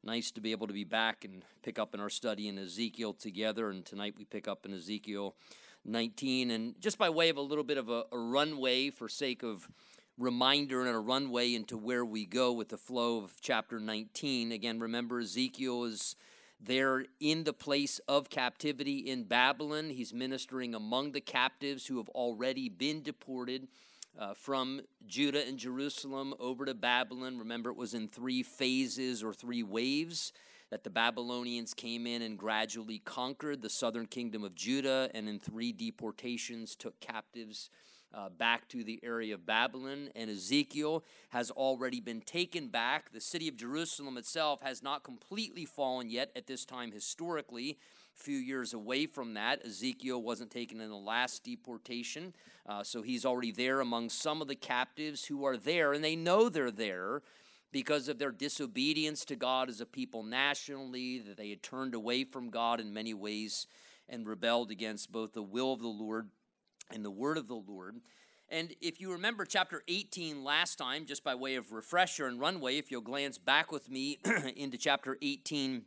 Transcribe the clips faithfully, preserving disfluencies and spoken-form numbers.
Nice to be able to be back and pick up in our study in Ezekiel together. And tonight we pick up in Ezekiel nineteen. And just by way of a little bit of a, a runway for sake of reminder and a runway into where we go with the flow of chapter nineteen. Again, remember Ezekiel is there in the place of captivity in Babylon. He's ministering among the captives who have already been deported uh, from Judah and Jerusalem over to Babylon. Remember, it was in three phases or three waves that the Babylonians came in and gradually conquered the southern kingdom of Judah, and in three deportations took captives Uh, back to the area of Babylon. And Ezekiel has already been taken back. The city of Jerusalem itself has not completely fallen yet at this time historically. A few years away from that, Ezekiel wasn't taken in the last deportation, uh, so he's already there among some of the captives who are there, and they know they're there because of their disobedience to God as a people nationally, that they had turned away from God in many ways and rebelled against both the will of the Lord and the word of the Lord. And if you remember chapter eighteen last time, just by way of refresher and runway, if you'll glance back with me into chapter eighteen,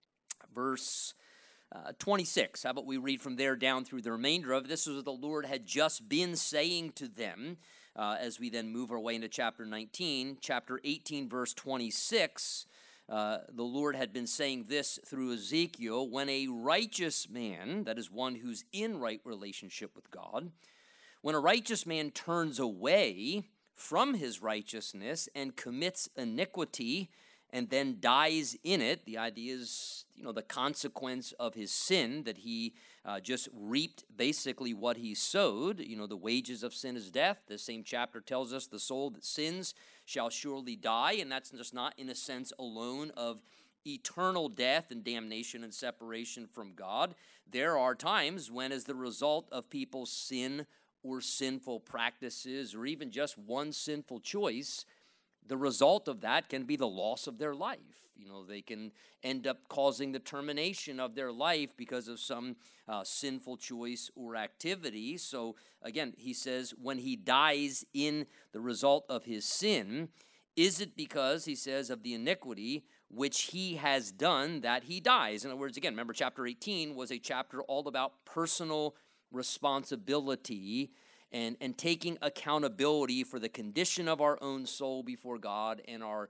verse uh, twenty-six. How about we read from there down through the remainder of it? This is what the Lord had just been saying to them uh, as we then move our way into chapter nineteen. Chapter eighteen, verse twenty-six, uh, the Lord had been saying this through Ezekiel: when a righteous man, that is one who's in right relationship with God, when a righteous man turns away from his righteousness and commits iniquity and then dies in it, the idea is, you know, the consequence of his sin, that he uh, just reaped basically what he sowed. You know, the wages of sin is death. The same chapter tells us the soul that sins shall surely die, and that's just not in a sense alone of eternal death and damnation and separation from God. There are times when, as the result of people's sin or sinful practices, or even just one sinful choice, the result of that can be the loss of their life. You know, they can end up causing the termination of their life because of some uh, sinful choice or activity. So again, he says, when he dies in the result of his sin, is it because, he says, of the iniquity which he has done that he dies? In other words, again, remember chapter eighteen was a chapter all about personal responsibility and, and taking accountability for the condition of our own soul before God and our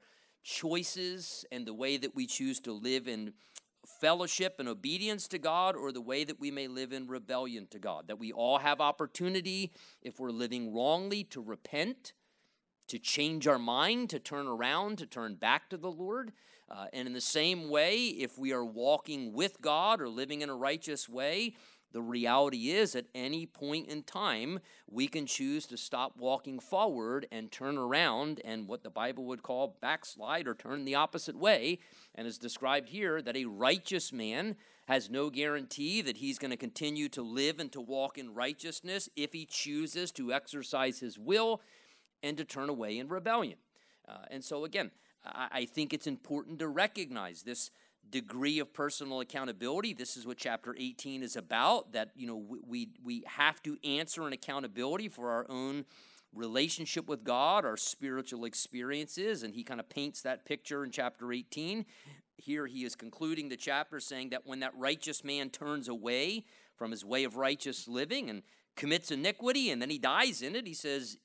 choices and the way that we choose to live in fellowship and obedience to God, or the way that we may live in rebellion to God. That we all have opportunity, if we're living wrongly, to repent, to change our mind, to turn around, to turn back to the Lord. Uh, and in the same way, if we are walking with God or living in a righteous way, the reality is at any point in time, we can choose to stop walking forward and turn around and what the Bible would call backslide or turn the opposite way. And as described here, that a righteous man has no guarantee that he's going to continue to live and to walk in righteousness if he chooses to exercise his will and to turn away in rebellion. Uh, and so again, I, I think it's important to recognize this degree of personal accountability. This is what chapter eighteen is about, that, you know, we, we we have to answer an accountability for our own relationship with God, our spiritual experiences, and he kind of paints that picture in chapter eighteen. Here he is concluding the chapter saying that when that righteous man turns away from his way of righteous living and commits iniquity and then he dies in it, he says,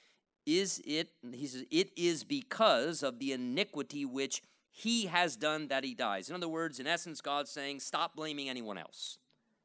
is it, he says, it is because of the iniquity which he has done that he dies. In other words, in essence, God's saying, stop blaming anyone else.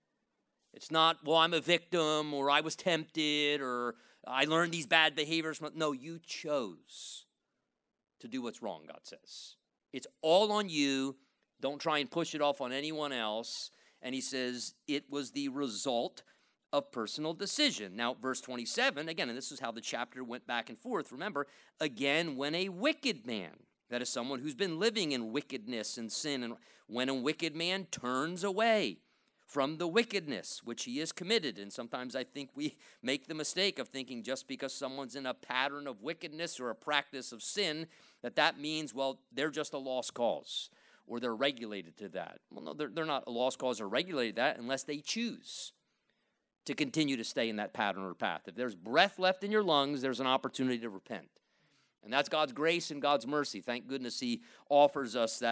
It's not, well, I'm a victim, or I was tempted, or I learned these bad behaviors. No, you chose to do what's wrong, God says. It's all on you. Don't try and push it off on anyone else. And he says it was the result of personal decision. Now, verse twenty-seven, again, and this is how the chapter went back and forth. Remember, again, when a wicked man, that is someone who's been living in wickedness and sin, and when a wicked man turns away from the wickedness which he has committed. And sometimes I think we make the mistake of thinking just because someone's in a pattern of wickedness or a practice of sin, that that means, well, they're just a lost cause, or they're regulated to that. Well, no, they're, they're not a lost cause or regulated to that unless they choose to continue to stay in that pattern or path. If there's breath left in your lungs, there's an opportunity to repent. And that's God's grace and God's mercy. Thank goodness he offers us that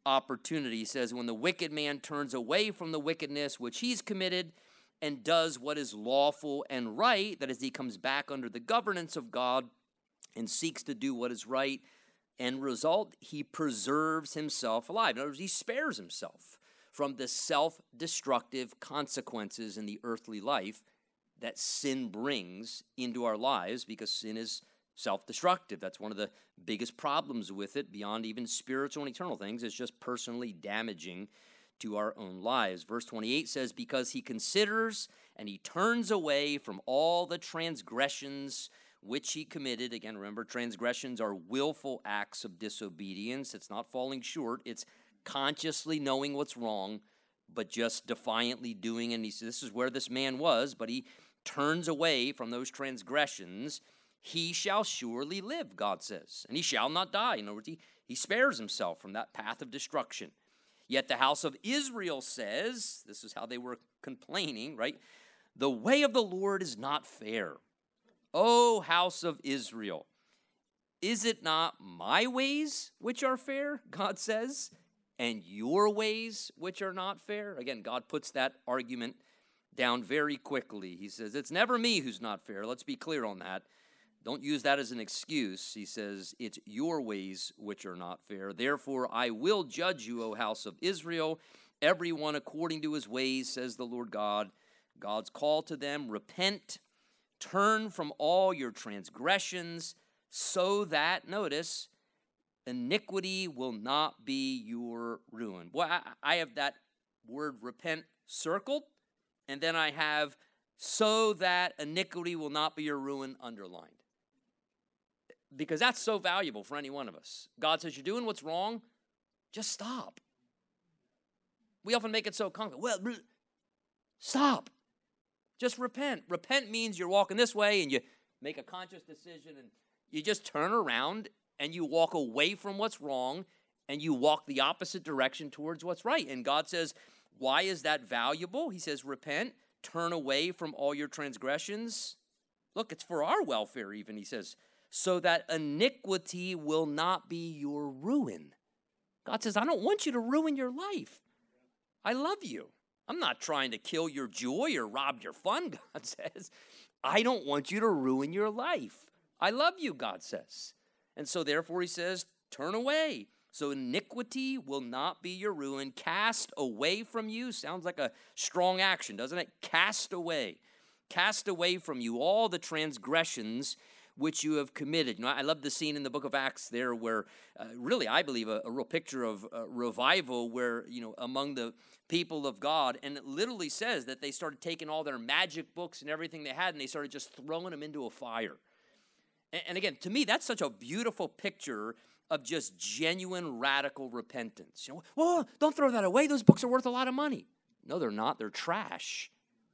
opportunity. He says, when the wicked man turns away from the wickedness which he's committed and does what is lawful and right, that is, he comes back under the governance of God and seeks to do what is right, end result, he preserves himself alive. In other words, he spares himself from the self-destructive consequences in the earthly life that sin brings into our lives, because sin is self-destructive. That's one of the biggest problems with it, beyond even spiritual and eternal things. It's just personally damaging to our own lives. Verse twenty-eight says, because he considers and he turns away from all the transgressions which he committed. Again, remember, transgressions are willful acts of disobedience. It's not falling short. It's consciously knowing what's wrong, but just defiantly doing it. And he says, this is where this man was, but he turns away from those transgressions. He shall surely live, God says, and he shall not die. In other words, he, he spares himself from that path of destruction. Yet the house of Israel says, this is how they were complaining, right? The way of the Lord is not fair. O house of Israel, is it not my ways which are fair, God says, and your ways which are not fair? Again, God puts that argument down very quickly. He says, it's never me who's not fair. Let's be clear on that. Don't use that as an excuse. He says, it's your ways which are not fair. Therefore, I will judge you, O house of Israel, everyone according to his ways, says the Lord God. God's call to them, repent, turn from all your transgressions, so that, notice, iniquity will not be your ruin. Well, I, I have that word repent circled, and then I have so that iniquity will not be your ruin underlined. Because that's so valuable for any one of us. God says, you're doing what's wrong, just stop. We often make it so concrete. Well, stop. Just repent. Repent means you're walking this way and you make a conscious decision and you just turn around and you walk away from what's wrong and you walk the opposite direction towards what's right. And God says, why is that valuable? He says, repent, turn away from all your transgressions. Look, it's for our welfare even, he says, so that iniquity will not be your ruin. God says, I don't want you to ruin your life. I love you. I'm not trying to kill your joy or rob your fun, God says. I don't want you to ruin your life. I love you, God says. And so therefore he says, turn away. So iniquity will not be your ruin. Cast away from you. Sounds like a strong action, doesn't it? Cast away. Cast away from you all the transgressions which you have committed. You know, I love the scene in the book of Acts there where uh, really, I believe, a, a real picture of uh, revival where, you know, among the people of God, and it literally says that they started taking all their magic books and everything they had, and they started just throwing them into a fire. And, and again, to me, that's such a beautiful picture of just genuine radical repentance. You know, well, don't throw that away. Those books are worth a lot of money. No, they're not. They're trash.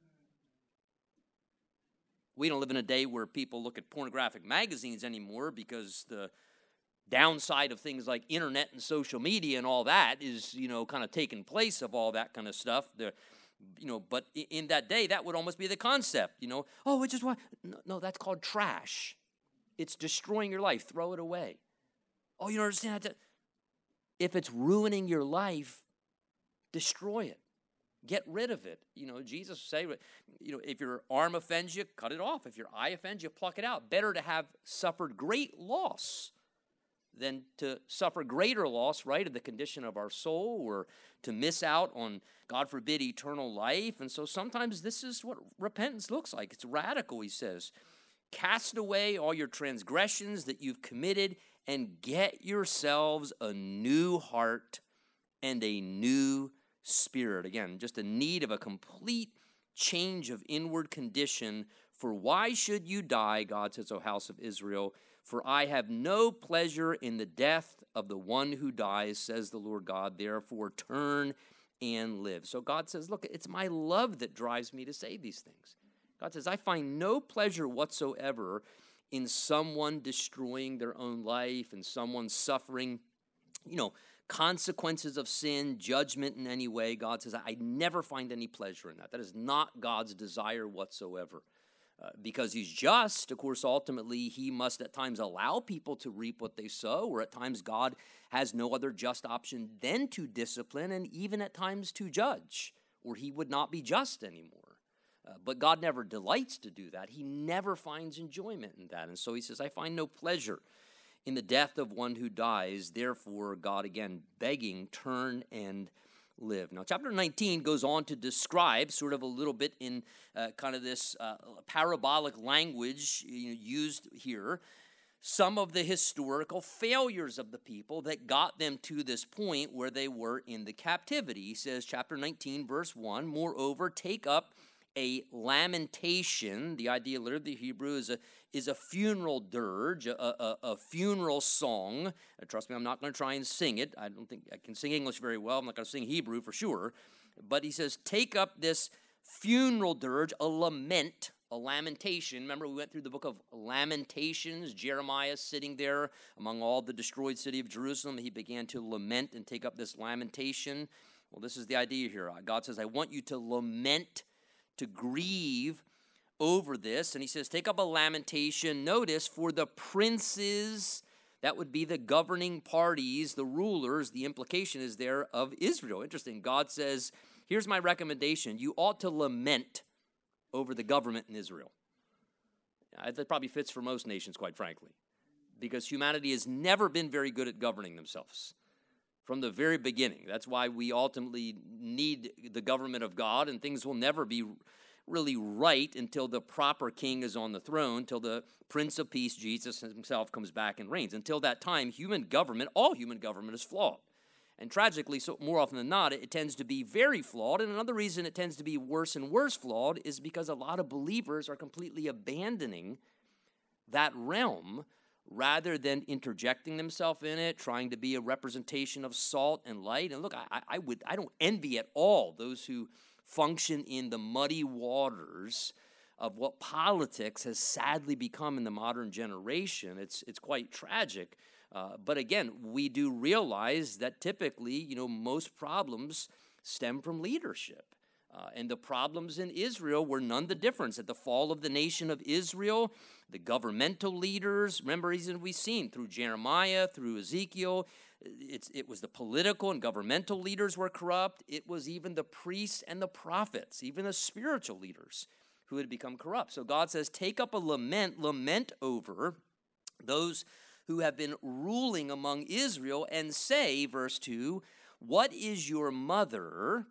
We don't live in a day where people look at pornographic magazines anymore because the downside of things like internet and social media and all that is, you know, kind of taking place of all that kind of stuff. The, you know, but in that day, that would almost be the concept, you know. Oh, we just want, no, no, that's called trash. It's destroying your life. Throw it away. Oh, you don't understand that? If it's ruining your life, destroy it. Get rid of it. You know, Jesus say, you know, if your arm offends you, cut it off. If your eye offends you, pluck it out. Better to have suffered great loss than to suffer greater loss, right, of the condition of our soul, or to miss out on, God forbid, eternal life. And so sometimes this is what repentance looks like. It's radical, he says. Cast away all your transgressions that you've committed and get yourselves a new heart and a new spirit. Again, just a need of a complete change of inward condition. For why should you die, God says, O house of Israel? For I have no pleasure in the death of the one who dies, says the Lord God. Therefore, turn and live. So God says, look, it's my love that drives me to say these things. God says, I find no pleasure whatsoever in someone destroying their own life and someone suffering, you know, consequences of sin, judgment in any way. God says, I never find any pleasure in that. That is not God's desire whatsoever. Uh, because he's just, of course, ultimately he must at times allow people to reap what they sow, or at times God has no other just option than to discipline and even at times to judge, or he would not be just anymore. Uh, but God never delights to do that. He never finds enjoyment in that. And so he says, I find no pleasure in the death of one who dies. Therefore, God, again, begging, turn and live. Now, chapter nineteen goes on to describe sort of a little bit in uh, kind of this uh, parabolic language you know, used here, some of the historical failures of the people that got them to this point where they were in the captivity. He says, chapter nineteen, verse one, moreover, take up a lamentation. The idea literally of the Hebrew is a is a funeral dirge, a, a, a funeral song. Uh, trust me, I'm not going to try and sing it. I don't think I can sing English very well. I'm not going to sing Hebrew for sure. But he says, take up this funeral dirge, a lament, a lamentation. Remember, we went through the book of Lamentations. Jeremiah sitting there among all the destroyed city of Jerusalem. He began to lament and take up this lamentation. Well, this is the idea here. God says, I want you to lament, to grieve over this. And he says, take up a lamentation. Notice, for the princes, that would be the governing parties, the rulers, the implication is there of Israel. Interesting. God says, here's my recommendation. You ought to lament over the government in Israel. That probably fits for most nations, quite frankly, because humanity has never been very good at governing themselves from the very beginning. That's why we ultimately need the government of God, and things will never be really right until the proper king is on the throne, till the Prince of Peace, Jesus himself, comes back and reigns. Until that time, human government, all human government is flawed. And tragically, so more often than not, it, it tends to be very flawed. And another reason it tends to be worse and worse flawed is because a lot of believers are completely abandoning that realm rather than interjecting themselves in it, trying to be a representation of salt and light. And look, I, I would I don't envy at all those who function in the muddy waters of what politics has sadly become in the modern generation. It's it's quite tragic. Uh, but again, we do realize that typically, you know, most problems stem from leadership. Uh, and the problems in Israel were none the difference. At the fall of the nation of Israel, the governmental leaders, remember, we've seen through Jeremiah, through Ezekiel, it's, it was the political and governmental leaders were corrupt. It was even the priests and the prophets, even the spiritual leaders who had become corrupt. So God says, take up a lament, lament over those who have been ruling among Israel, and say, verse two, what is your mother?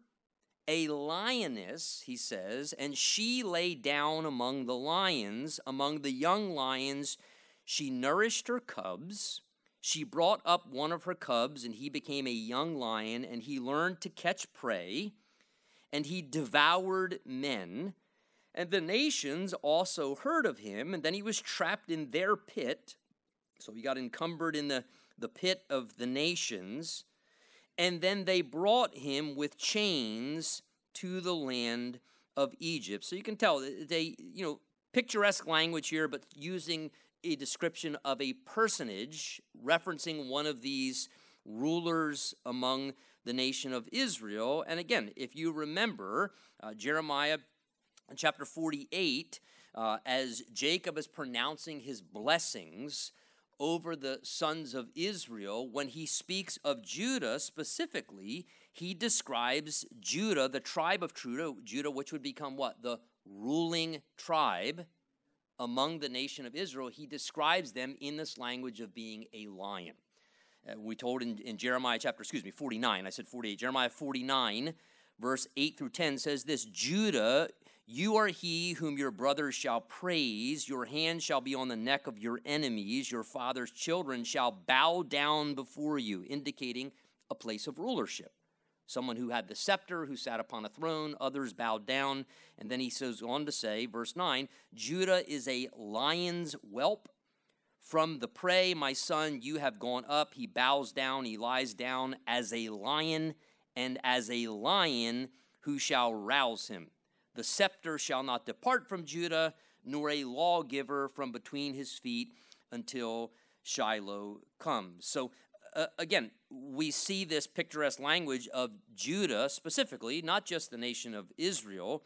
A lioness, he says, and she lay down among the lions, among the young lions. She nourished her cubs. She brought up one of her cubs, and he became a young lion, and he learned to catch prey, and he devoured men. And the nations also heard of him, and then he was trapped in their pit. So he got encumbered in the, the pit of the nations. And then they brought him with chains to the land of Egypt. So you can tell they, you know, picturesque language here, but using a description of a personage, referencing one of these rulers among the nation of Israel. And again, if you remember, uh, Jeremiah chapter forty-eight, uh, as Jacob is pronouncing his blessings over the sons of Israel, when he speaks of Judah specifically, he describes Judah, the tribe of Judah, Judah, which would become what? The ruling tribe among the nation of Israel. He describes them in this language of being a lion. Uh, we told in, in Jeremiah chapter, excuse me, forty-nine, I said forty-eight, Jeremiah forty-nine, verse eight through ten says this, Judah, you are he whom your brothers shall praise. Your hand shall be on the neck of your enemies. Your father's children shall bow down before you, indicating a place of rulership. Someone who had the scepter, who sat upon a throne, others bowed down. And then he goes on to say, verse nine, Judah is a lion's whelp. From the prey, my son, you have gone up. He bows down, he lies down as a lion, and as a lion, who shall rouse him? The scepter shall not depart from Judah, nor a lawgiver from between his feet until Shiloh comes. So uh, again, we see this picturesque language of Judah specifically, not just the nation of Israel,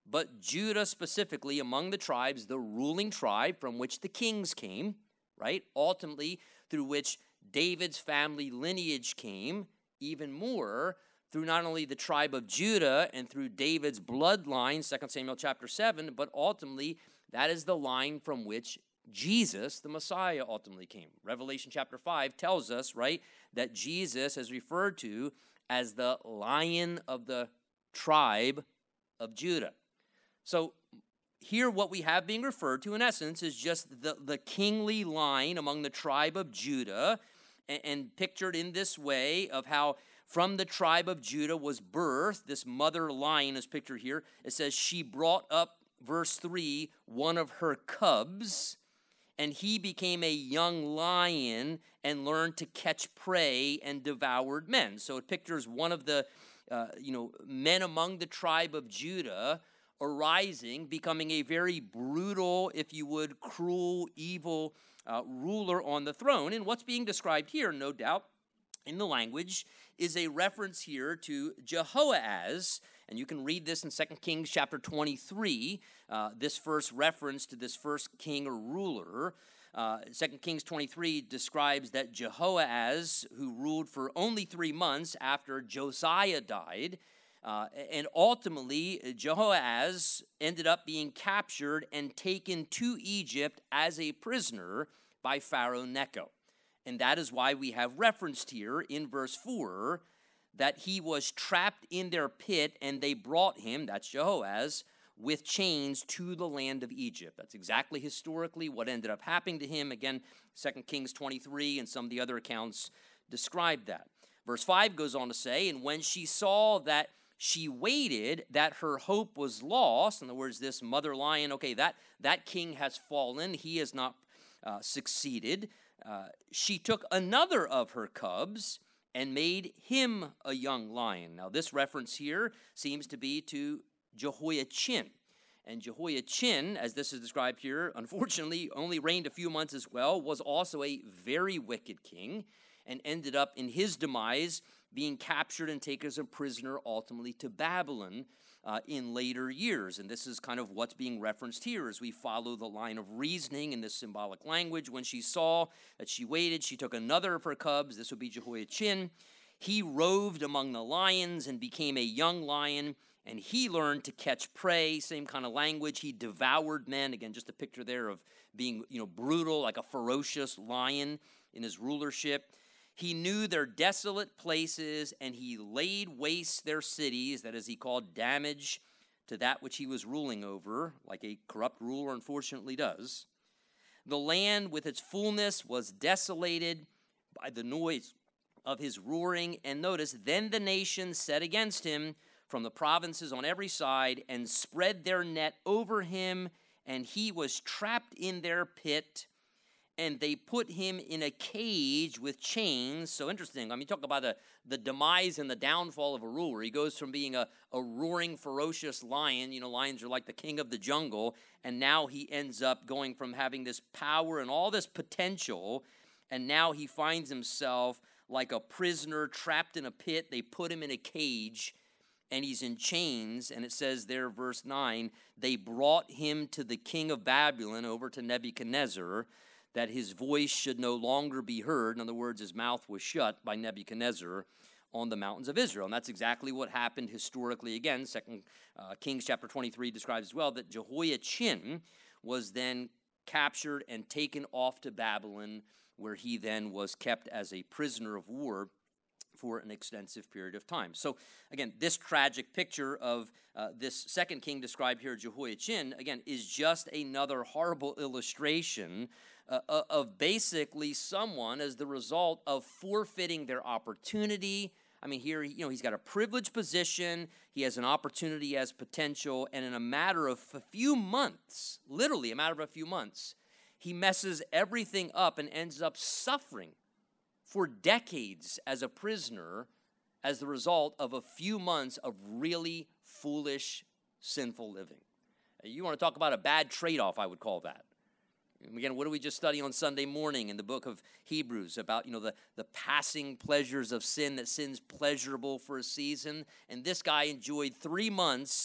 but Judah specifically, among the tribes, the ruling tribe from which the kings came, right? Ultimately, through which David's family lineage came, even more through not only the tribe of Judah and through David's bloodline, Second Samuel chapter seven, but ultimately that is the line from which Jesus, the Messiah, ultimately came. Revelation chapter five tells us, right, that Jesus is referred to as the Lion of the tribe of Judah. So here what we have being referred to, in essence, is just the, the kingly line among the tribe of Judah, and, and pictured in this way of how from the tribe of Judah was birthed, this mother lion is pictured here. It says she brought up, verse three, one of her cubs, and he became a young lion and learned to catch prey and devoured men. So it pictures one of the uh, you know, men among the tribe of Judah arising, becoming a very brutal, if you would, cruel, evil uh, ruler on the throne. And what's being described here, no doubt, in the language, is a reference here to Jehoahaz, and you can read this in Second Kings chapter twenty-three, uh, this first reference to this first king or ruler. Uh, Second Kings twenty-three describes that Jehoahaz, who ruled for only three months after Josiah died, uh, and ultimately Jehoahaz ended up being captured and taken to Egypt as a prisoner by Pharaoh Necho. And that is why we have referenced here in verse four that he was trapped in their pit and they brought him, that's Jehoahaz, with chains to the land of Egypt. That's exactly historically what ended up happening to him. Again, Second Kings twenty-three and some of the other accounts describe that. Verse five goes on to say, and when she saw that she waited, that her hope was lost, in other words, this mother lion, okay, that, that king has fallen, he has not uh, succeeded, Uh, she took another of her cubs and made him a young lion. Now, this reference here seems to be to Jehoiachin. And Jehoiachin, as this is described here, unfortunately only reigned a few months as well, was also a very wicked king and ended up in his demise being captured and taken as a prisoner ultimately to Babylon uh, in later years. And this is kind of what's being referenced here as we follow the line of reasoning in this symbolic language. When she saw that she waited, she took another of her cubs. This would be Jehoiachin. He roved among the lions and became a young lion, and he learned to catch prey. Same kind of language. He devoured men. Again, just a picture there of being, you know, brutal, like a ferocious lion in his rulership. He knew their desolate places, and he laid waste their cities, that is, he called damage to that which he was ruling over, like a corrupt ruler unfortunately does. The land with its fullness was desolated by the noise of his roaring. And notice, then the nations set against him from the provinces on every side and spread their net over him, and he was trapped in their pit. And they put him in a cage with chains. So interesting. I mean, talk about the, the demise and the downfall of a ruler. He goes from being a, a roaring, ferocious lion. You know, lions are like the king of the jungle. And now he ends up going from having this power and all this potential. And now he finds himself like a prisoner trapped in a pit. They put him in a cage, and he's in chains. And it says there, verse nine, they brought him to the king of Babylon, over to Nebuchadnezzar, that his voice should no longer be heard. In other words, his mouth was shut by Nebuchadnezzar on the mountains of Israel. And that's exactly what happened historically. Again, Second uh, Kings chapter twenty-three describes as well that Jehoiachin was then captured and taken off to Babylon, where he then was kept as a prisoner of war for an extensive period of time. So again, this tragic picture of uh, this second king described here, Jehoiachin, again, is just another horrible illustration uh, of basically someone as the result of forfeiting their opportunity. I mean, here, you know, he's got a privileged position, he has an opportunity, he has potential, and in a matter of a few months, literally a matter of a few months, he messes everything up and ends up suffering for decades as a prisoner as the result of a few months of really foolish, sinful living. You want to talk about a bad trade-off, I would call that. Again, what do we just study on Sunday morning in the book of Hebrews about, you know, the, the passing pleasures of sin, that sin's pleasurable for a season? And this guy enjoyed three months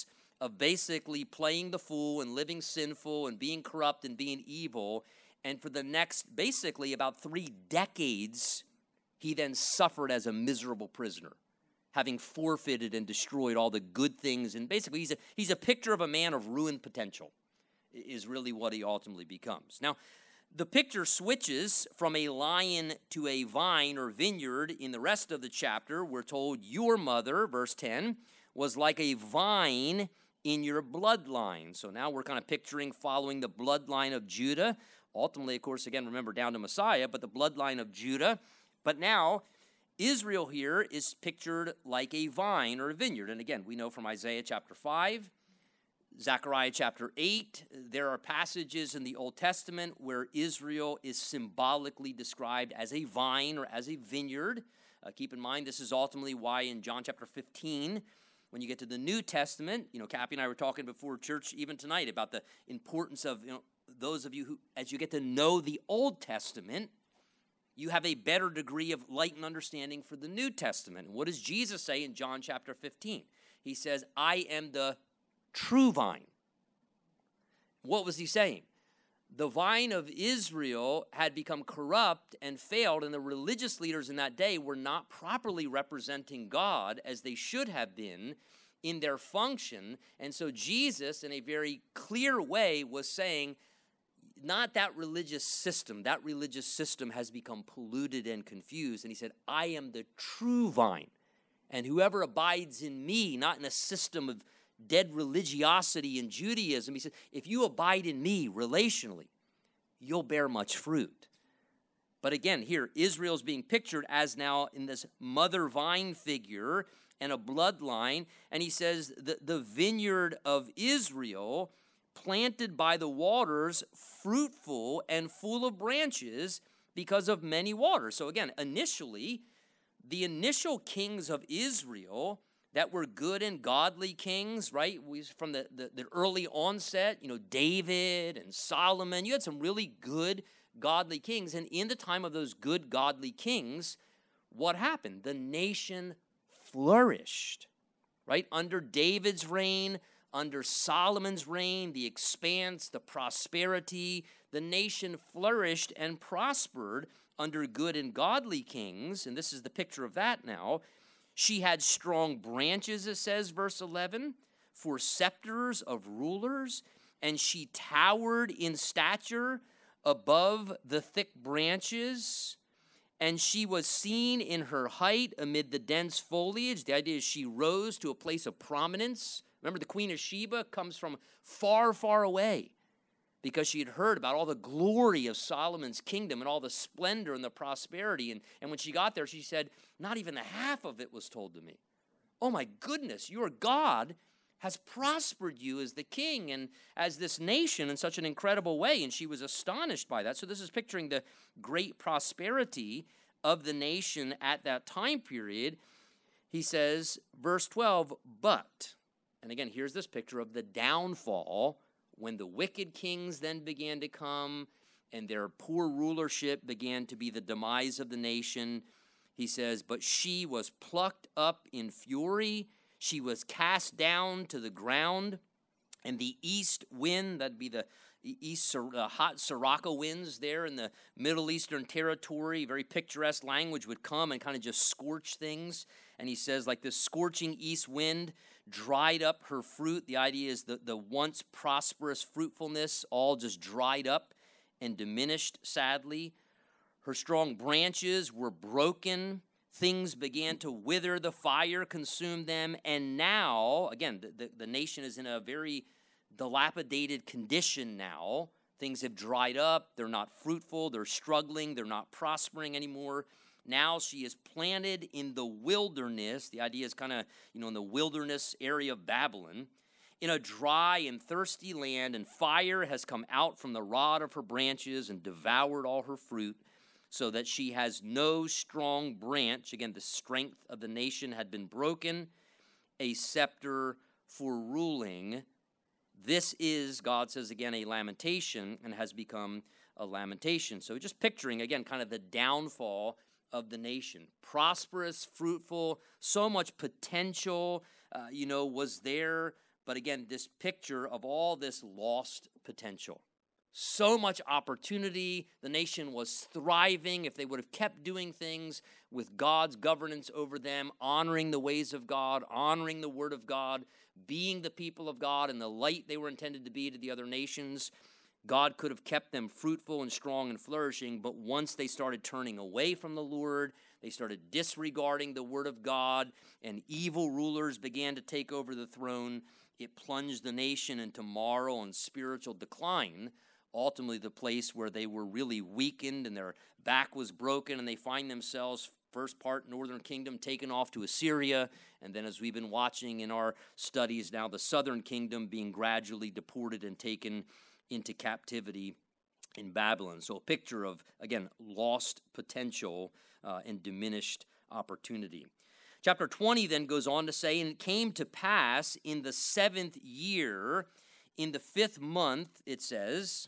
of basically playing the fool and living sinful and being corrupt and being evil. And for the next, basically, about three decades, he then suffered as a miserable prisoner, having forfeited and destroyed all the good things. And basically, he's a, he's a picture of a man of ruined potential, is really what he ultimately becomes. Now, the picture switches from a lion to a vine or vineyard. In the rest of the chapter, we're told your mother, verse ten, was like a vine in your bloodline. So now we're kind of picturing following the bloodline of Judah. Ultimately, of course, again, remember down to Messiah, but the bloodline of Judah. But now, Israel here is pictured like a vine or a vineyard. And again, we know from Isaiah chapter five, Zechariah chapter eight, there are passages in the Old Testament where Israel is symbolically described as a vine or as a vineyard. Uh, keep in mind, this is ultimately why in John chapter fifteen, when you get to the New Testament, you know, Cappy and I were talking before church even tonight about the importance of, you know, those of you who, as you get to know the Old Testament, you have a better degree of light and understanding for the New Testament. And what does Jesus say in John chapter fifteen? He says, I am the true vine. What was he saying? The vine of Israel had become corrupt and failed, and the religious leaders in that day were not properly representing God as they should have been in their function. And so Jesus, in a very clear way, was saying, not that religious system. That religious system has become polluted and confused. And he said, I am the true vine. And whoever abides in me, not in a system of dead religiosity and Judaism, he said, if you abide in me relationally, you'll bear much fruit. But again, here, Israel's being pictured as now in this mother vine figure and a bloodline. And he says the, the vineyard of Israel, planted by the waters, fruitful and full of branches because of many waters. So again, initially, the initial kings of Israel that were good and godly kings, right? We, from the, the, the early onset, you know, David and Solomon, you had some really good godly kings. And in the time of those good godly kings, what happened? The nation flourished, right? Under David's reign, under Solomon's reign, the expanse, the prosperity, the nation flourished and prospered under good and godly kings. And this is the picture of that now. She had strong branches, it says, verse eleven, for scepters of rulers, and she towered in stature above the thick branches, and she was seen in her height amid the dense foliage. The idea is she rose to a place of prominence. Remember, the Queen of Sheba comes from far, far away because she had heard about all the glory of Solomon's kingdom and all the splendor and the prosperity. And, and when she got there, she said, not even the half of it was told to me. Oh my goodness, your God has prospered you as the king and as this nation in such an incredible way. And she was astonished by that. So this is picturing the great prosperity of the nation at that time period. He says, verse twelve, but, and again, here's this picture of the downfall when the wicked kings then began to come and their poor rulership began to be the demise of the nation. He says, but she was plucked up in fury. She was cast down to the ground. And the east wind, that'd be the east uh, hot Sirocco winds there in the Middle Eastern territory, very picturesque language, would come and kind of just scorch things. And he says, like this scorching east wind dried up her fruit. The idea is the, the once prosperous fruitfulness all just dried up and diminished, sadly. Her strong branches were broken. Things began to wither. The fire consumed them. And now, again, the, the, the nation is in a very dilapidated condition now. Things have dried up. They're not fruitful. They're struggling. They're not prospering anymore. Now she is planted in the wilderness. The idea is kind of, you know, in the wilderness area of Babylon, in a dry and thirsty land, and fire has come out from the rod of her branches and devoured all her fruit, so that she has no strong branch. Again, the strength of the nation had been broken, a scepter for ruling. This is, God says again, a lamentation, and has become a lamentation. So just picturing, again, kind of the downfall of the nation. Prosperous, fruitful, so much potential, uh, you know, was there. But but again, this picture of all this lost potential. So much opportunity. The nation was thriving if they would have kept doing things with God's governance over them, honoring the ways of God, honoring the word of God, being the people of God and the light they were intended to be to the other nations. God could have kept them fruitful and strong and flourishing, but once they started turning away from the Lord, they started disregarding the word of God, and evil rulers began to take over the throne. It plunged the nation into moral and spiritual decline, ultimately the place where they were really weakened and their back was broken, and they find themselves, first part northern kingdom, taken off to Assyria, and then as we've been watching in our studies now, the southern kingdom being gradually deported and taken into captivity in Babylon. So a picture of, again, lost potential uh, and diminished opportunity. Chapter twenty then goes on to say, and it came to pass in the seventh year, in the fifth month, it says,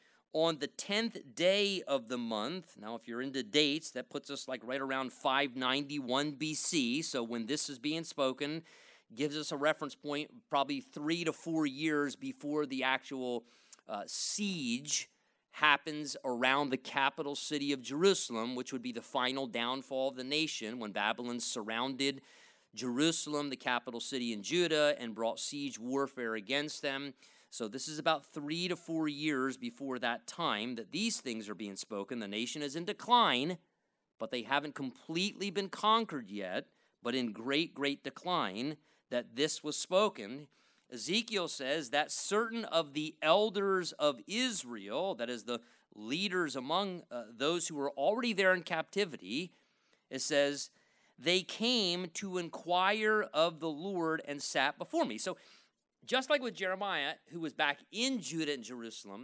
on the tenth day of the month. Now, if you're into dates, that puts us like right around five ninety-one B C. So when this is being spoken, gives us a reference point probably three to four years before the actual uh, siege happens around the capital city of Jerusalem, which would be the final downfall of the nation when Babylon surrounded Jerusalem, the capital city in Judah, and brought siege warfare against them. So this is about three to four years before that time that these things are being spoken. The nation is in decline, but they haven't completely been conquered yet, but in great, great decline that this was spoken. Ezekiel says that certain of the elders of Israel, that is the leaders among uh, those who were already there in captivity, it says, they came to inquire of the Lord and sat before me. So just like with Jeremiah, who was back in Judah and Jerusalem,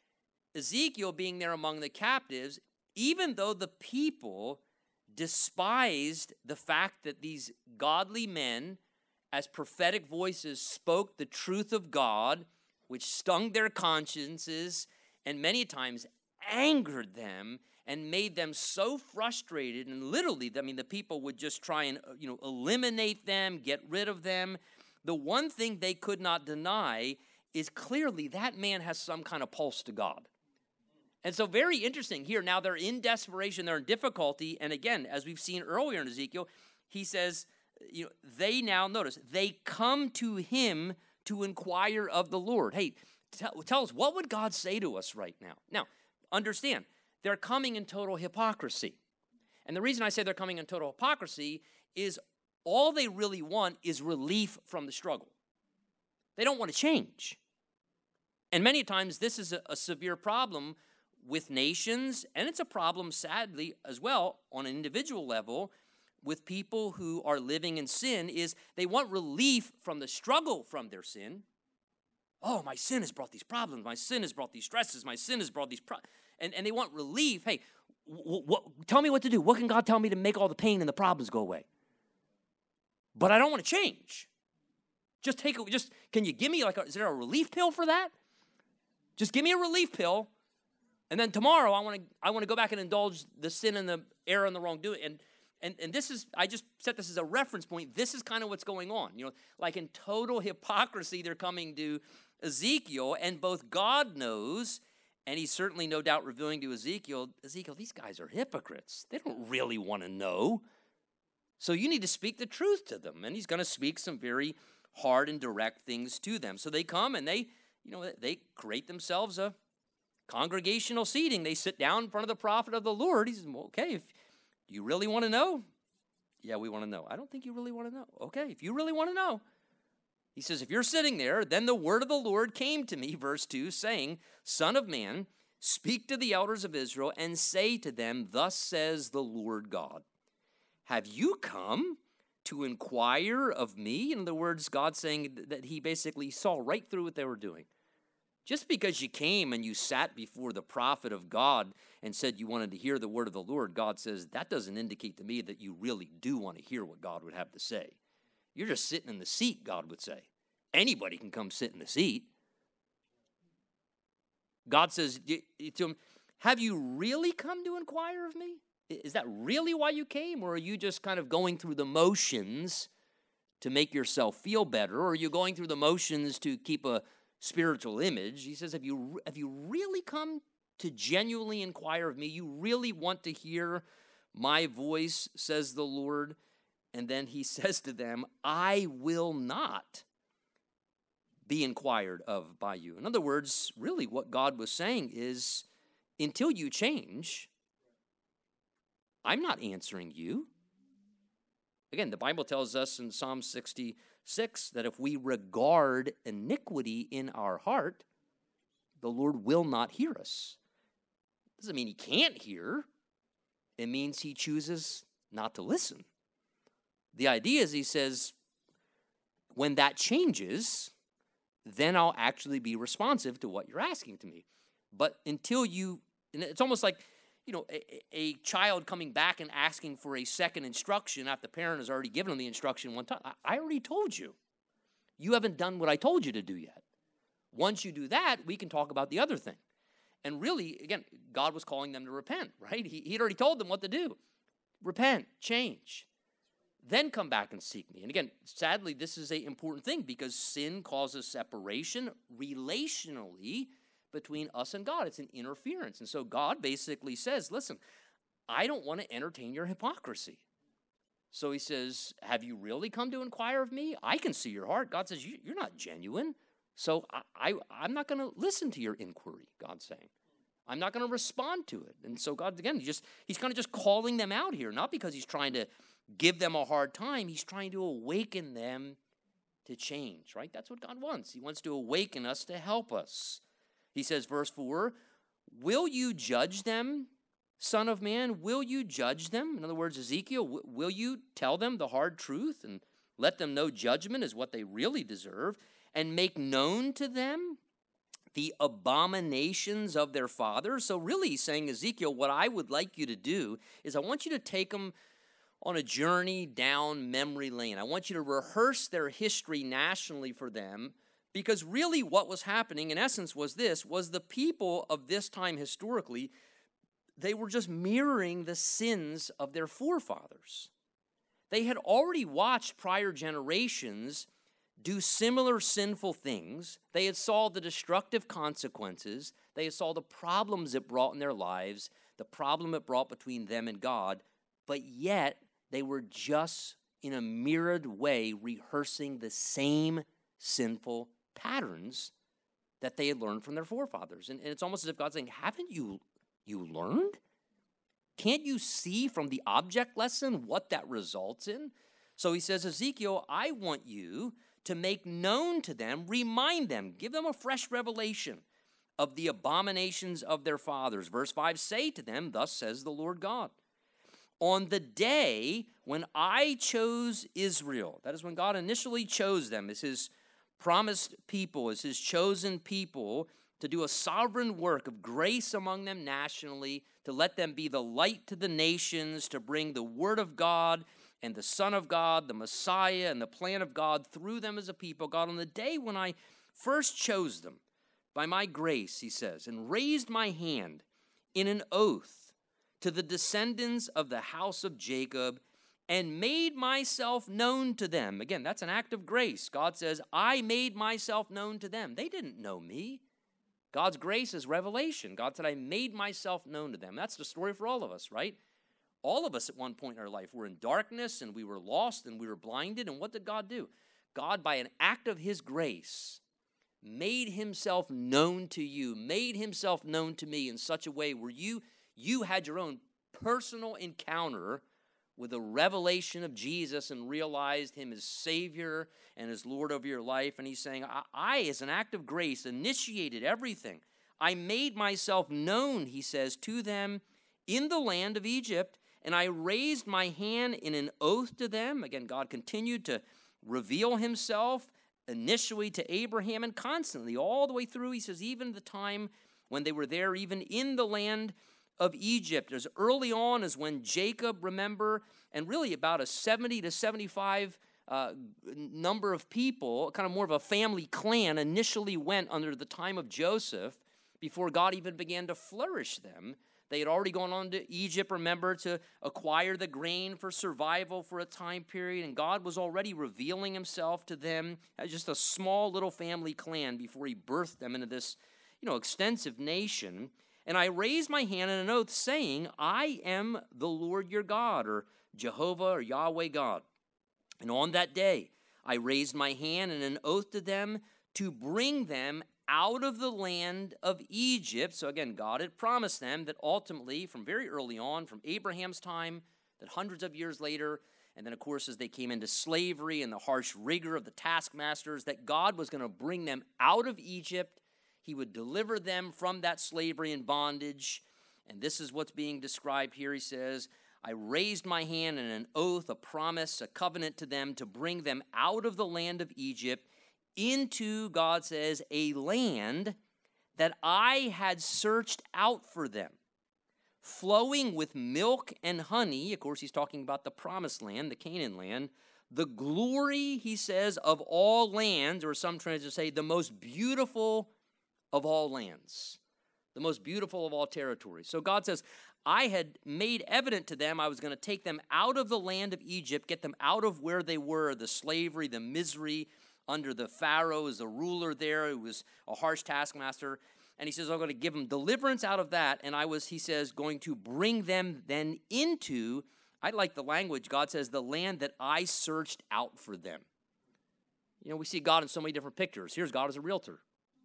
Ezekiel being there among the captives, even though the people despised the fact that these godly men, as prophetic voices, spoke the truth of God, which stung their consciences and many times angered them and made them so frustrated. And literally, I mean, the people would just try and, you know, eliminate them, get rid of them. The one thing they could not deny is clearly that man has some kind of pulse to God. And so very interesting here. Now they're in desperation, they're in difficulty. And again, as we've seen earlier in Ezekiel, he says, you know, they now, notice, they come to him to inquire of the Lord. Hey, tell, tell us, what would God say to us right now? Now, understand, they're coming in total hypocrisy. And the reason I say they're coming in total hypocrisy is all they really want is relief from the struggle. They don't want to change. And many times this is a, a severe problem with nations, and it's a problem, sadly, as well, on an individual level, with people who are living in sin, is they want relief from the struggle from their sin. Oh, my sin has brought these problems. My sin has brought these stresses. My sin has brought these problems. And, and they want relief. Hey, w- w- tell me what to do. What can God tell me to make all the pain and the problems go away? But I don't want to change. Just take a, just, can you give me like, a, is there a relief pill for that? Just give me a relief pill. And then tomorrow I want to, I want to go back and indulge the sin and the error and the wrongdoing. And, and, and this is, I just set this as a reference point. This is kind of what's going on. You know, like in total hypocrisy, they're coming to Ezekiel, and both God knows, and he's certainly no doubt revealing to Ezekiel, Ezekiel, these guys are hypocrites. They don't really want to know. So you need to speak the truth to them. And he's going to speak some very hard and direct things to them. So they come and they, you know, they create themselves a congregational seating. They sit down in front of the prophet of the Lord. He says, well, okay, if you really want to know, yeah, we want to know. I don't think you really want to know. Okay, if you really want to know. He says, if you're sitting there, then the word of the Lord came to me, verse two, saying, Son of man, speak to the elders of Israel and say to them, thus says the Lord God. Have you come to inquire of me? In other words, God saying that he basically saw right through what they were doing. Just because you came and you sat before the prophet of God and said you wanted to hear the word of the Lord, God says that doesn't indicate to me that you really do want to hear what God would have to say. You're just sitting in the seat, God would say. Anybody can come sit in the seat. God says to him, have you really come to inquire of me? Is that really why you came, or are you just kind of going through the motions to make yourself feel better, or are you going through the motions to keep a spiritual image? He says, have you, have you really come to genuinely inquire of me? You really want to hear my voice, says the Lord? And then he says to them, I will not be inquired of by you. In other words, really what God was saying is, until you change, I'm not answering you. Again, the Bible tells us in Psalm sixty-six that if we regard iniquity in our heart, the Lord will not hear us. Doesn't mean he can't hear. It means he chooses not to listen. The idea is, he says, when that changes, then I'll actually be responsive to what you're asking to me. But until you, and it's almost like, you know, a, a child coming back and asking for a second instruction after the parent has already given them the instruction one time. I, I already told you. You haven't done what I told you to do yet. Once you do that, we can talk about the other thing. And really, again, God was calling them to repent, right? He, he'd already told them what to do. Repent, change. Then come back and seek me. And again, sadly, this is an important thing because sin causes separation relationally between us and God. It's an interference. And so God basically says, listen, I don't want to entertain your hypocrisy. So he says, have you really come to inquire of me? I can see your heart. God says, you're not genuine. So I, I, I'm not going to listen to your inquiry, God's saying. I'm not going to respond to it. And so God, again, he just, he's kind of just calling them out here, not because he's trying to give them a hard time. He's trying to awaken them to change, right? That's what God wants. He wants to awaken us to help us. He says, verse four, will you judge them, Son of Man? Will you judge them? In other words, Ezekiel, w- will you tell them the hard truth and let them know judgment is what they really deserve and make known to them the abominations of their fathers? So really he's saying, Ezekiel, what I would like you to do is I want you to take them on a journey down memory lane. I want you to rehearse their history nationally for them. Because really what was happening, in essence, was this, was the people of this time historically, they were just mirroring the sins of their forefathers. They had already watched prior generations do similar sinful things. They had saw the destructive consequences. They had saw the problems it brought in their lives, the problem it brought between them and God, but yet they were just in a mirrored way rehearsing the same sinful patterns that they had learned from their forefathers. And, and it's almost as if God's saying, haven't you, you learned? Can't you see from the object lesson what that results in? So he says, Ezekiel, I want you to make known to them, remind them, give them a fresh revelation of the abominations of their fathers. Verse five, say to them, thus says the Lord God, on the day when I chose Israel, that is when God initially chose them as his promised people, as his chosen people, to do a sovereign work of grace among them nationally, to let them be the light to the nations, to bring the word of God and the Son of God, the Messiah, and the plan of God through them as a people. God, on the day when I first chose them, by my grace, he says, and raised my hand in an oath to the descendants of the house of Jacob, and made myself known to them. Again, that's an act of grace. God says, I made myself known to them. They didn't know me. God's grace is revelation. God said, I made myself known to them. That's the story for all of us, right? All of us at one point in our life were in darkness and we were lost and we were blinded. And what did God do? God, by an act of his grace, made himself known to you, made himself known to me in such a way where you, you had your own personal encounter with a revelation of Jesus and realized him as Savior and as Lord of your life. And he's saying, I, I, as an act of grace, initiated everything. I made myself known, he says, to them in the land of Egypt, and I raised my hand in an oath to them. Again, God continued to reveal himself initially to Abraham and constantly all the way through. He says, even the time when they were there, even in the land of Egypt, as early on as when Jacob, remember, and really about a seventy to seventy-five uh, number of people, kind of more of a family clan, initially went under the time of Joseph before God even began to flourish them. They had already gone on to Egypt, remember, to acquire the grain for survival for a time period. And God was already revealing himself to them as just a small little family clan before he birthed them into this, you know, extensive nation. And I raised my hand in an oath saying, I am the Lord your God, or Jehovah or Yahweh God. And on that day, I raised my hand in an oath to them to bring them out of the land of Egypt. So again, God had promised them that ultimately, from very early on, from Abraham's time, that hundreds of years later, and then of course as they came into slavery and the harsh rigor of the taskmasters, that God was going to bring them out of Egypt. He would deliver them from that slavery and bondage. And this is what's being described here. He says, I raised my hand in an oath, a promise, a covenant to them to bring them out of the land of Egypt into, God says, a land that I had searched out for them, flowing with milk and honey. Of course, he's talking about the promised land, the Canaan land. The glory, he says, of all lands, or some translators say, the most beautiful of all lands, the most beautiful of all territories. So God says, I had made evident to them I was going to take them out of the land of Egypt, get them out of where they were, the slavery, the misery under the Pharaoh as the ruler there, who was a harsh taskmaster. And he says, I'm going to give them deliverance out of that. And I was, he says, going to bring them then into, I like the language, God says, the land that I searched out for them. You know, we see God in so many different pictures. Here's God as a realtor.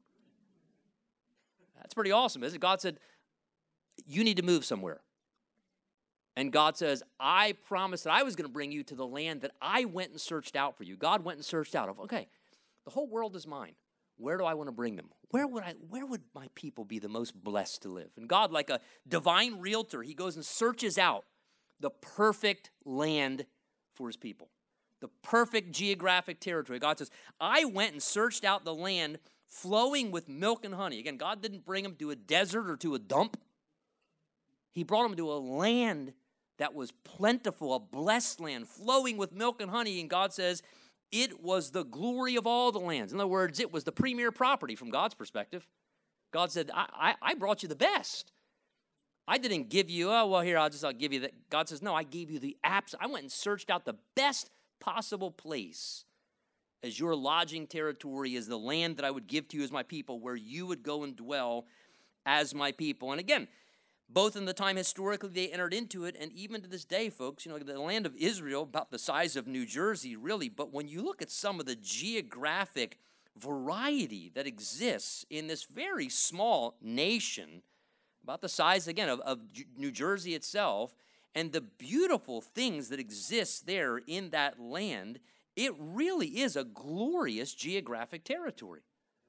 That's pretty awesome, isn't it? God said, you need to move somewhere. And God says, I promised that I was going to bring you to the land that I went and searched out for you. God went and searched out of, okay, the whole world is mine. Where do I want to bring them? Where would I, where would my people be the most blessed to live? And God, like a divine realtor, he goes and searches out the perfect land for his people, the perfect geographic territory. God says, I went and searched out the land flowing with milk and honey. Again, God didn't bring them to a desert or to a dump. He brought them to a land that was plentiful, a blessed land, flowing with milk and honey. And God says, it was the glory of all the lands. In other words, it was the premier property from God's perspective. God said, I, I, I brought you the best. I didn't give you, oh, well, here, I'll just I'll give you that. God says, no, I gave you the apps. I went and searched out the best possible place as your lodging territory, as the land that I would give to you as my people, where you would go and dwell as my people. And again, both in the time historically they entered into it, and even to this day, folks, you know, the land of Israel, about the size of New Jersey, really, but when you look at some of the geographic variety that exists in this very small nation, about the size, again, of, of New Jersey itself, and the beautiful things that exist there in that land, it really is a glorious geographic territory.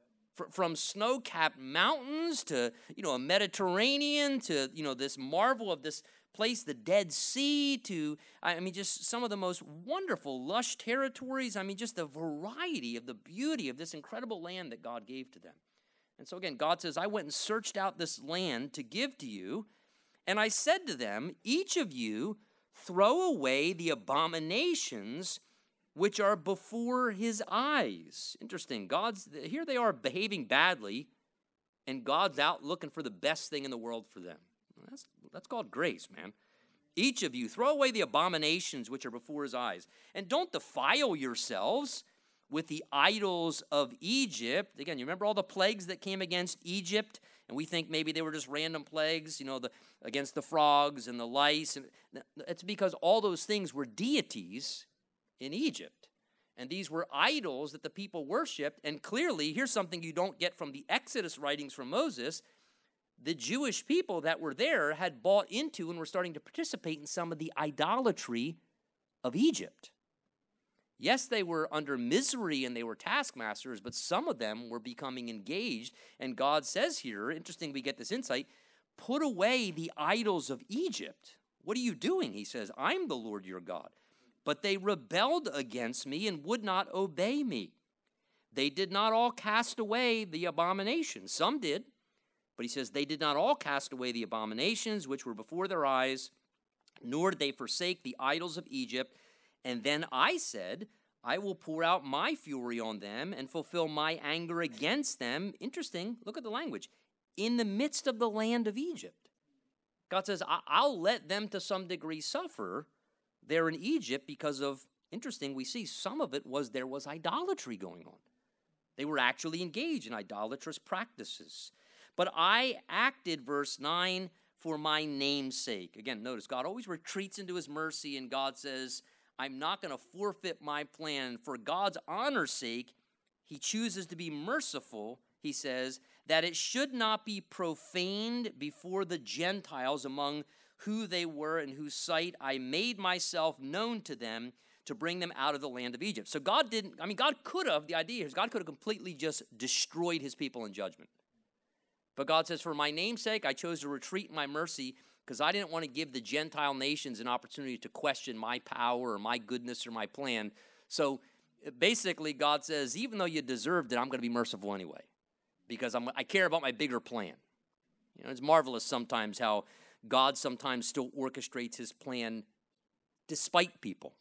From snow-capped mountains to, you know, a Mediterranean to, you know, this marvel of this place, the Dead Sea, to, I mean, just some of the most wonderful, lush territories. I mean, just the variety of the beauty of this incredible land that God gave to them. And so again, God says, I went and searched out this land to give to you, and I said to them, each of you throw away the abominations which are before his eyes. Interesting. God's here they are behaving badly, and God's out looking for the best thing in the world for them. That's, that's called grace, man. Each of you, throw away the abominations which are before his eyes, and don't defile yourselves with the idols of Egypt. Again, you remember all the plagues that came against Egypt? And we think maybe they were just random plagues, you know, the, against the frogs and the lice. And it's because all those things were deities in Egypt. And these were idols that the people worshiped. And clearly, here's something you don't get from the Exodus writings from Moses. The Jewish people that were there had bought into and were starting to participate in some of the idolatry of Egypt. Yes, they were under misery and they were taskmasters, but some of them were becoming engaged. And God says here, interesting we get this insight, put away the idols of Egypt. What are you doing? He says, I'm the Lord your God. But they rebelled against me and would not obey me. They did not all cast away the abominations. Some did. But he says they did not all cast away the abominations which were before their eyes, nor did they forsake the idols of Egypt. And then I said, I will pour out my fury on them and fulfill my anger against them. Interesting. Look at the language. In the midst of the land of Egypt. God says, I- I'll let them to some degree suffer there in Egypt because of, interesting, we see some of it was there was idolatry going on. They were actually engaged in idolatrous practices. But I acted, verse nine, for my name's sake. Again, notice God always retreats into his mercy, and God says, I'm not going to forfeit my plan. For God's honor's sake, he chooses to be merciful, he says, that it should not be profaned before the Gentiles among who they were and whose sight I made myself known to them to bring them out of the land of Egypt. So God didn't, I mean, God could have, the idea is God could have completely just destroyed his people in judgment. But God says, for my name's sake, I chose to retreat in my mercy because I didn't want to give the Gentile nations an opportunity to question my power or my goodness or my plan. So basically, God says, even though you deserved it, I'm going to be merciful anyway because I'm, I care about my bigger plan. You know, it's marvelous sometimes how God sometimes still orchestrates his plan despite people.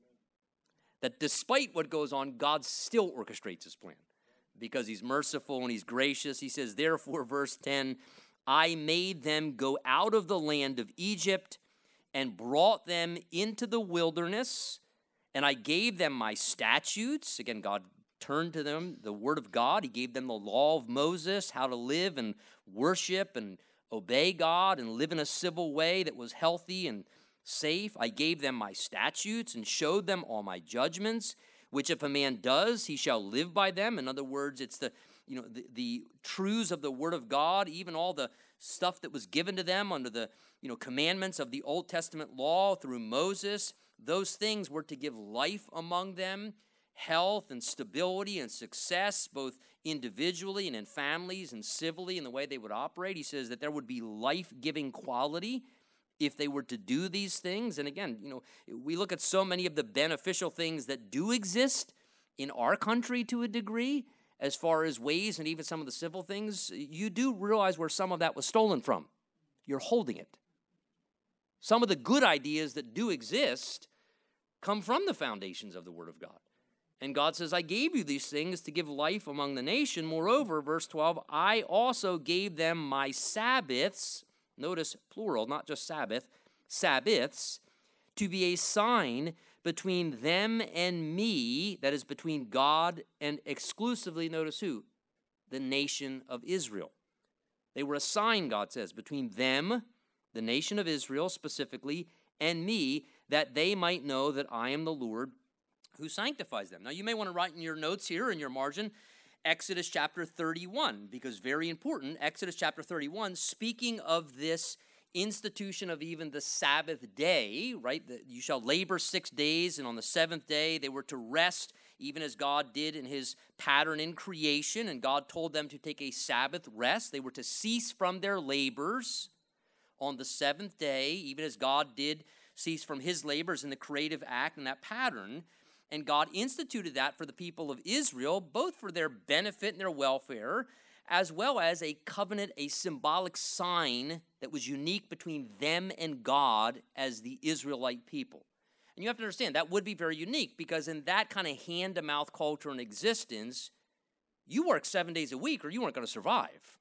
That despite what goes on, God still orchestrates his plan because he's merciful and he's gracious. He says, therefore, verse ten, I made them go out of the land of Egypt and brought them into the wilderness, and I gave them my statutes. Again, God turned to them the word of God. He gave them the law of Moses, how to live and worship and obey God and live in a civil way that was healthy and safe. I gave them my statutes and showed them all my judgments, which if a man does, he shall live by them. In other words, it's the, you know, the, the truths of the word of God, even all the stuff that was given to them under the, you know, commandments of the Old Testament law through Moses. Those things were to give life among them, health and stability and success, both individually and in families and civilly in the way they would operate. He says that there would be life-giving quality if they were to do these things. And again, you know, we look at so many of the beneficial things that do exist in our country to a degree, as far as ways and even some of the civil things. You do realize where some of that was stolen from. You're holding it. Some of the good ideas that do exist come from the foundations of the Word of God. And God says, I gave you these things to give life among the nation. Moreover, verse twelve, I also gave them my Sabbaths, notice plural, not just Sabbath, Sabbaths, to be a sign between them and me, that is between God and exclusively, notice who? The nation of Israel. They were a sign, God says, between them, the nation of Israel specifically, and me, that they might know that I am the Lord who sanctifies them. Now, you may want to write in your notes here in your margin, Exodus chapter thirty-one, because very important, Exodus chapter thirty-one, speaking of this institution of even the Sabbath day, right? That you shall labor six days, and on the seventh day they were to rest, even as God did in his pattern in creation, and God told them to take a Sabbath rest. They were to cease from their labors on the seventh day, even as God did cease from his labors in the creative act and that pattern. And God instituted that for the people of Israel, both for their benefit and their welfare, as well as a covenant, a symbolic sign that was unique between them and God as the Israelite people. And you have to understand, that would be very unique, because in that kind of hand-to-mouth culture and existence, you worked seven days a week or you weren't going to survive.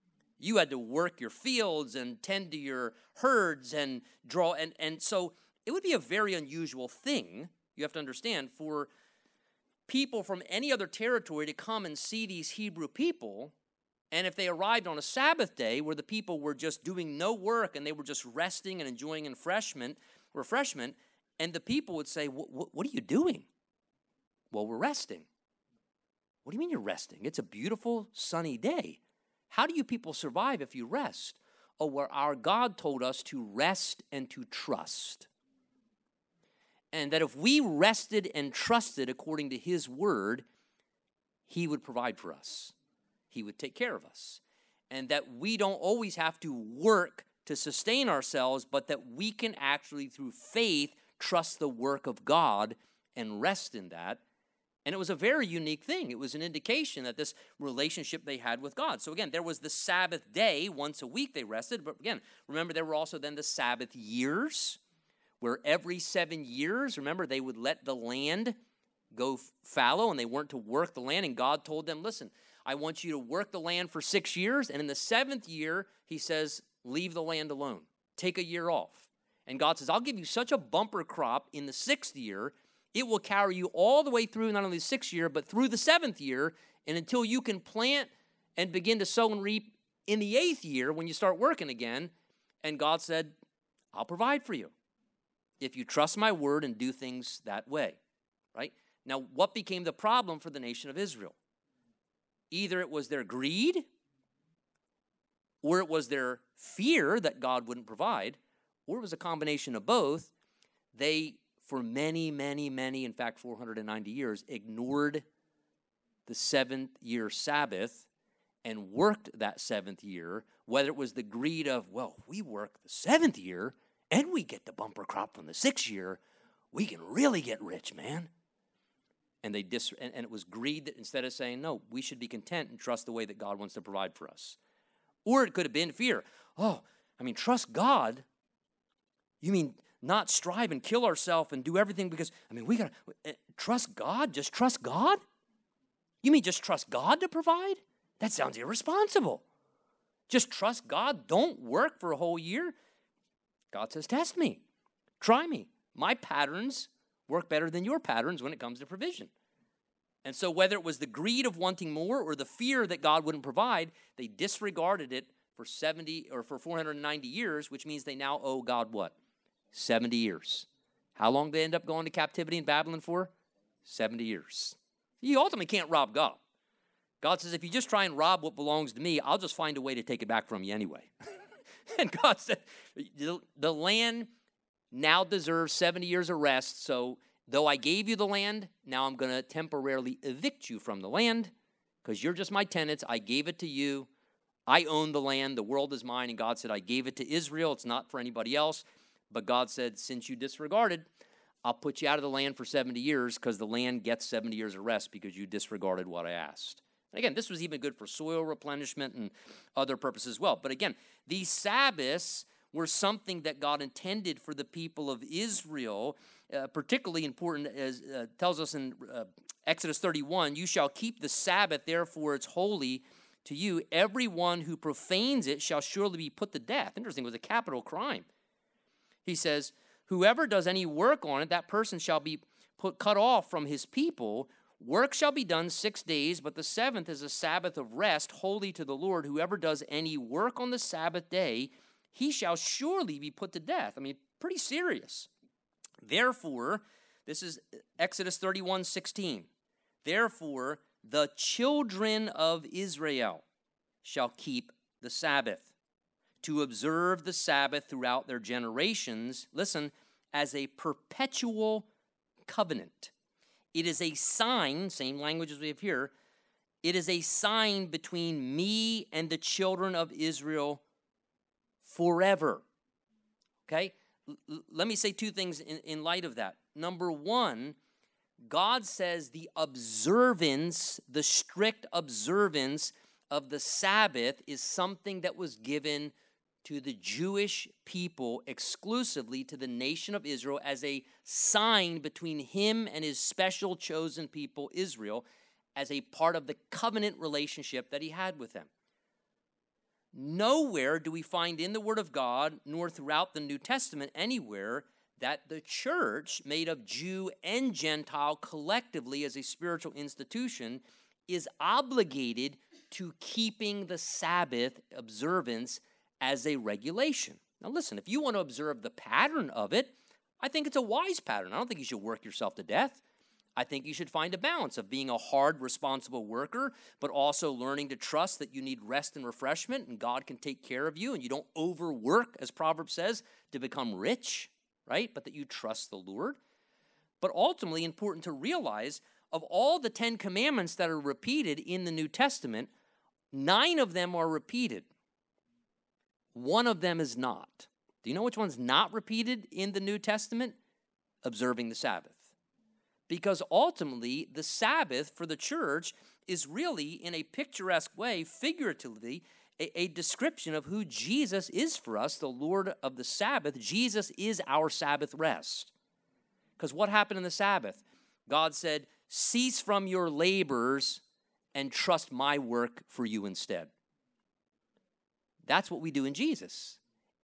You had to work your fields and tend to your herds and draw, and, and so it would be a very unusual thing, you have to understand, for people from any other territory to come and see these Hebrew people. And if they arrived on a Sabbath day where the people were just doing no work and they were just resting and enjoying refreshment, refreshment, and the people would say, what are you doing? Well, we're resting. What do you mean you're resting? It's a beautiful sunny day. How do you people survive if you rest? Oh, well, our God told us to rest and to trust. And that if we rested and trusted according to his word, he would provide for us. He would take care of us. And that we don't always have to work to sustain ourselves, but that we can actually, through faith, trust the work of God and rest in that. And it was a very unique thing. It was an indication that this relationship they had with God. So again, there was the Sabbath day, once a week they rested. But again, remember, there were also then the Sabbath years, where every seven years, remember, they would let the land go fallow and they weren't to work the land. And God told them, listen, I want you to work the land for six years. And in the seventh year, he says, leave the land alone. take a year off. And God says, I'll give you such a bumper crop in the sixth year, it will carry you all the way through not only the sixth year, but through the seventh year, and until you can plant and begin to sow and reap in the eighth year when you start working again. And God said, I'll provide for you if you trust my word and do things that way, right? Now, what became the problem for the nation of Israel? Either it was their greed, or it was their fear that God wouldn't provide, or it was a combination of both. They, for many, many, many, in fact, four hundred ninety years, ignored the seventh year Sabbath and worked that seventh year, whether it was the greed of, well, we work the seventh year and we get the bumper crop from the sixth year, we can really get rich, man. And they dis- and, and it was greed that instead of saying, no, we should be content and trust the way that God wants to provide for us. Or it could have been fear. Oh, I mean, trust God. You mean not strive and kill ourselves and do everything because, I mean, we got to trust God? Just trust God? You mean just trust God to provide? That sounds irresponsible. Just trust God. Don't work for a whole year. God says, test me. Try me. My patterns work better than your patterns when it comes to provision. And so whether it was the greed of wanting more or the fear that God wouldn't provide, they disregarded it for seventy or for four hundred ninety years, which means they now owe God what? seventy years. How long did they end up going to captivity in Babylon for? seventy years. You ultimately can't rob God. God says, if you just try and rob what belongs to me, I'll just find a way to take it back from you anyway. And God said, the, the land now deserves seventy years of rest, so though I gave you the land, now I'm going to temporarily evict you from the land because you're just my tenants. I gave it to you. I own the land. The world is mine. And God said, I gave it to Israel. It's not for anybody else. But God said, since you disregarded, I'll put you out of the land for seventy years because the land gets seventy years of rest because you disregarded what I asked. And again, this was even good for soil replenishment and other purposes as well. But again, these Sabbaths were something that God intended for the people of Israel, uh, particularly important, as uh, tells us in uh, Exodus thirty-one, you shall keep the Sabbath, therefore it's holy to you. Everyone who profanes it shall surely be put to death. Interesting, it was a capital crime. He says, whoever does any work on it, that person shall be put cut off from his people. Work shall be done six days, but the seventh is a Sabbath of rest, holy to the Lord. Whoever does any work on the Sabbath day, he shall surely be put to death. I mean, pretty serious. Therefore, this is Exodus thirty-one sixteen. Therefore, the children of Israel shall keep the Sabbath, to observe the Sabbath throughout their generations, listen, as a perpetual covenant. It is a sign, same language as we have here, it is a sign between me and the children of Israel forever. Okay? L- let me say two things in, in light of that. Number one, God says the observance, the strict observance of the Sabbath is something that was given to the Jewish people exclusively, to the nation of Israel, as a sign between him and his special chosen people, Israel, as a part of the covenant relationship that he had with them. Nowhere do we find in the Word of God, nor throughout the New Testament anywhere, that the church, made of Jew and Gentile collectively as a spiritual institution, is obligated to keeping the Sabbath observance as a regulation. Now listen, if you want to observe the pattern of it, I think it's a wise pattern. I don't think you should work yourself to death. I think you should find a balance of being a hard, responsible worker, but also learning to trust that you need rest and refreshment and God can take care of you and you don't overwork, as Proverbs says, to become rich, right? But that you trust the Lord. But ultimately, important to realize, of all the Ten Commandments that are repeated in the New Testament, nine of them are repeated. One of them is not. Do you know which one's not repeated in the New Testament? Observing the Sabbath. Because ultimately, the Sabbath for the church is really, in a picturesque way, figuratively, a, a description of who Jesus is for us, the Lord of the Sabbath. Jesus is our Sabbath rest. Because what happened in the Sabbath? God said, cease from your labors and trust my work for you instead. That's what we do in Jesus.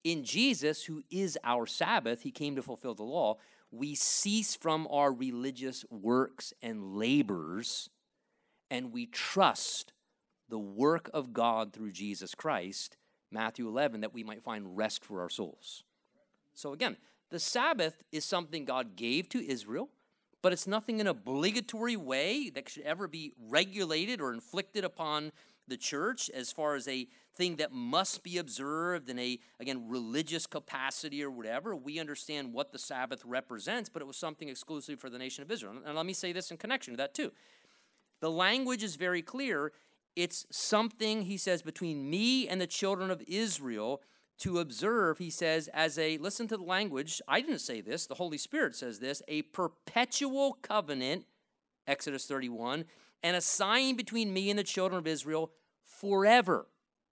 in Jesus, who is our Sabbath, he came to fulfill the law, we cease from our religious works and labors, and we trust the work of God through Jesus Christ, Matthew eleven, that we might find rest for our souls. So again, the Sabbath is something God gave to Israel, but it's nothing in an obligatory way that should ever be regulated or inflicted upon the church as far as a thing that must be observed in a, again, religious capacity or whatever. We understand what the Sabbath represents, but it was something exclusively for the nation of Israel. And let me say this in connection to that too. The language is very clear. It's something, he says, between me and the children of Israel to observe, he says, as a, listen to the language, I didn't say this, the Holy Spirit says this, a perpetual covenant, Exodus thirty-one, and a sign between me and the children of Israel forever.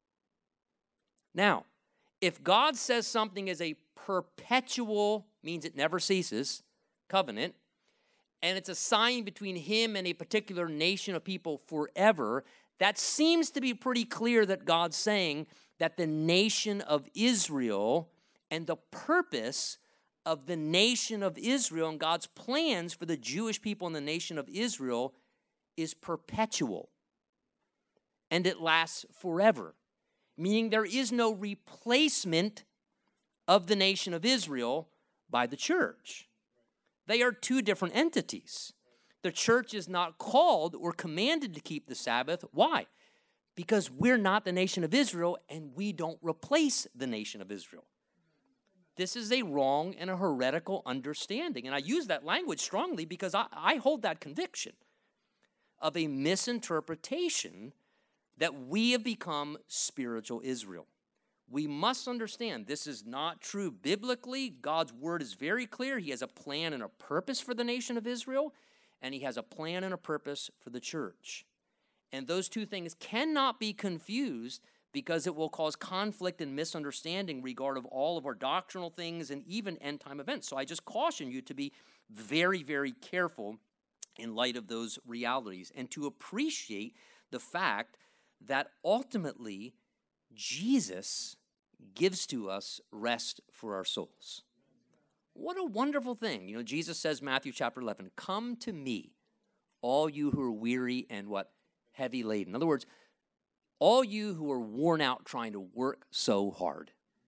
Now, if God says something is a perpetual, means it never ceases, covenant, and it's a sign between him and a particular nation of people forever, that seems to be pretty clear that God's saying that the nation of Israel and the purpose of the nation of Israel and God's plans for the Jewish people in the nation of Israel is perpetual. And it lasts forever, meaning there is no replacement of the nation of Israel by the church. They are two different entities. The church is not called or commanded to keep the Sabbath. Why? Because we're not the nation of Israel and we don't replace the nation of Israel. This is a wrong and a heretical understanding. And I use that language strongly because I, I hold that conviction of a misinterpretation that we have become spiritual Israel. We must understand this is not true biblically. God's word is very clear. He has a plan and a purpose for the nation of Israel, and he has a plan and a purpose for the church. And those two things cannot be confused because it will cause conflict and misunderstanding regarding all of our doctrinal things and even end-time events. So I just caution you to be very, very careful in light of those realities and to appreciate the fact that ultimately Jesus gives to us rest for our souls. What a wonderful thing. You know, Jesus says, Matthew chapter eleven, come to me, all you who are weary and what? Heavy laden. In other words, all you who are worn out trying to work so hard.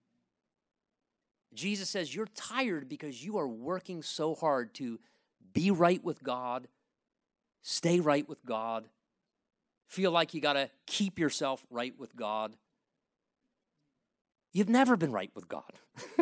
Jesus says you're tired because you are working so hard to be right with God, stay right with God, feel like you got to keep yourself right with God. You've never been right with God.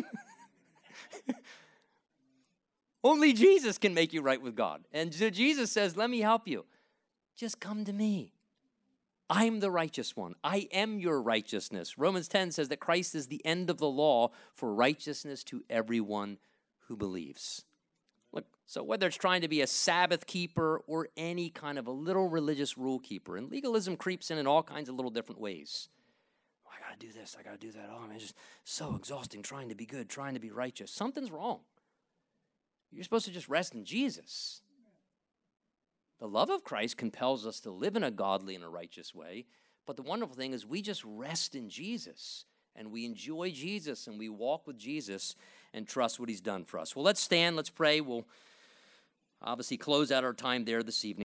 Only Jesus can make you right with God. And so Jesus says, let me help you. Just come to me. I'm the righteous one. I am your righteousness. Romans ten says that Christ is the end of the law for righteousness to everyone who believes. Look, so whether it's trying to be a Sabbath keeper or any kind of a little religious rule keeper, and legalism creeps in in all kinds of little different ways. Oh, I got to do this, I got to do that. Oh, man, it's just so exhausting trying to be good, trying to be righteous. Something's wrong. You're supposed to just rest in Jesus. The love of Christ compels us to live in a godly and a righteous way. But the wonderful thing is we just rest in Jesus and we enjoy Jesus and we walk with Jesus and trust what he's done for us. Well, let's stand. Let's pray. We'll obviously close out our time there this evening.